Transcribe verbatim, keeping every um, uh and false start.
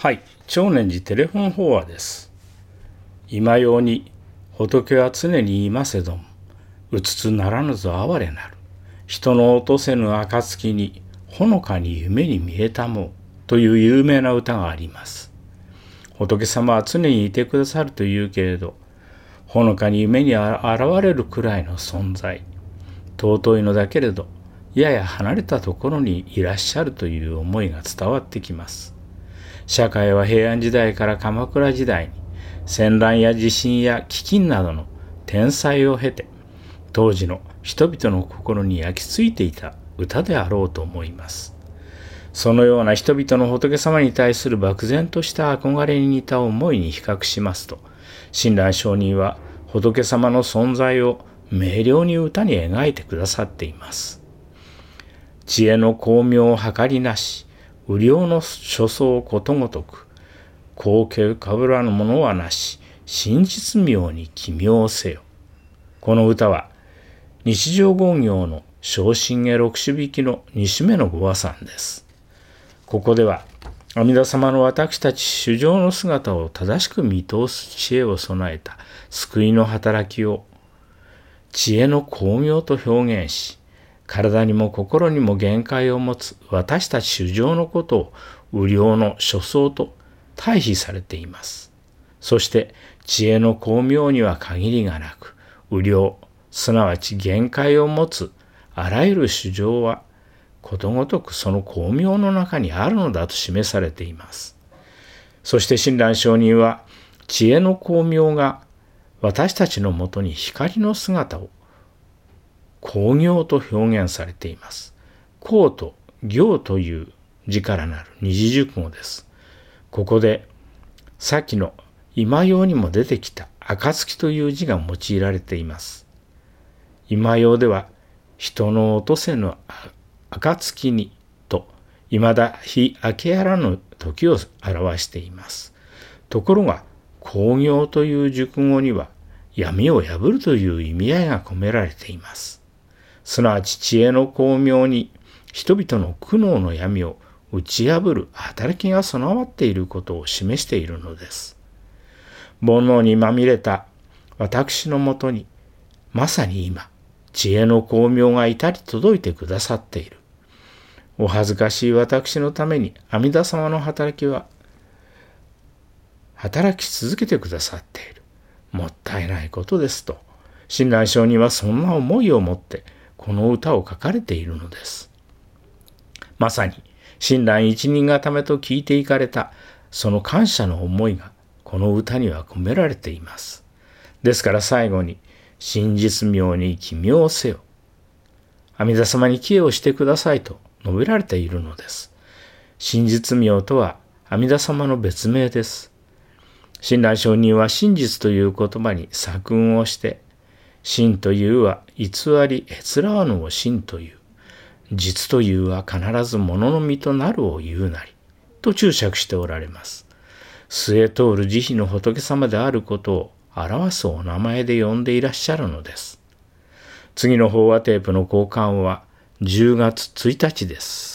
はい、長年寺テレフォン法話です。今用に仏は常にいませども、うつつならぬぞ哀れなる。人の落とせぬ暁に、ほのかに夢に見えたもうという有名な歌があります。仏様は常にいてくださるというけれど、ほのかに夢に現れるくらいの存在、尊いのだけれど、やや離れたところにいらっしゃるという思いが伝わってきます。社会は平安時代から鎌倉時代に戦乱や地震や飢饉などの天災を経て当時の人々の心に焼き付いていた歌であろうと思います。そのような人々の仏様に対する漠然とした憧れに似た思いに比較しますと、親鸞上人は仏様の存在を明瞭に歌に描いてくださっています。知恵の巧妙を計りなし、無量の諸相ことごとく、高級かぶらぬものはなし、真実妙に奇妙せよ。この歌は、日常言行の正真下六種引きの二種目のご和算です。ここでは、阿弥陀様の私たち衆生の姿を正しく見通す知恵を備えた救いの働きを、知恵の巧妙と表現し、体にも心にも限界を持つ私たち衆生のことを無量の諸相と対比されています。そして知恵の巧妙には限りがなく、無量、すなわち限界を持つあらゆる衆生はことごとくその巧妙の中にあるのだと示されています。そして親鸞上人は知恵の巧妙が私たちのもとに光の姿を巧妙と表現されています。巧と行という字からなる二字熟語です。ここでさっきの今用にも出てきた暁という字が用いられています。今用では人の落とせぬ暁にと未だ日明けやらぬ時を表しています。ところが巧妙という熟語には闇を破るという意味合いが込められています。すなわち知恵の巧妙に人々の苦悩の闇を打ち破る働きが備わっていることを示しているのです。煩悩にまみれた私のもとにまさに今知恵の巧妙が至り届いてくださっている。お恥ずかしい私のために阿弥陀様の働きは働き続けてくださっている。もったいないことですと、親鸞上人はそんな思いを持ってこの歌を書かれているのです。まさに親鸞一人がためと聞いていかれたその感謝の思いがこの歌には込められています。ですから最後に真実妙に奇妙せよ。阿弥陀様に帰依をしてくださいと述べられているのです。真実妙とは阿弥陀様の別名です。親鸞上人は真実という言葉に作運をして、真というは偽りへつらわぬを真という。実というは必ず物の身となるを言うなり。と注釈しておられます。末通る慈悲の仏様であることを表すお名前で呼んでいらっしゃるのです。次の法話テープの交換はじゅうがつついたちです。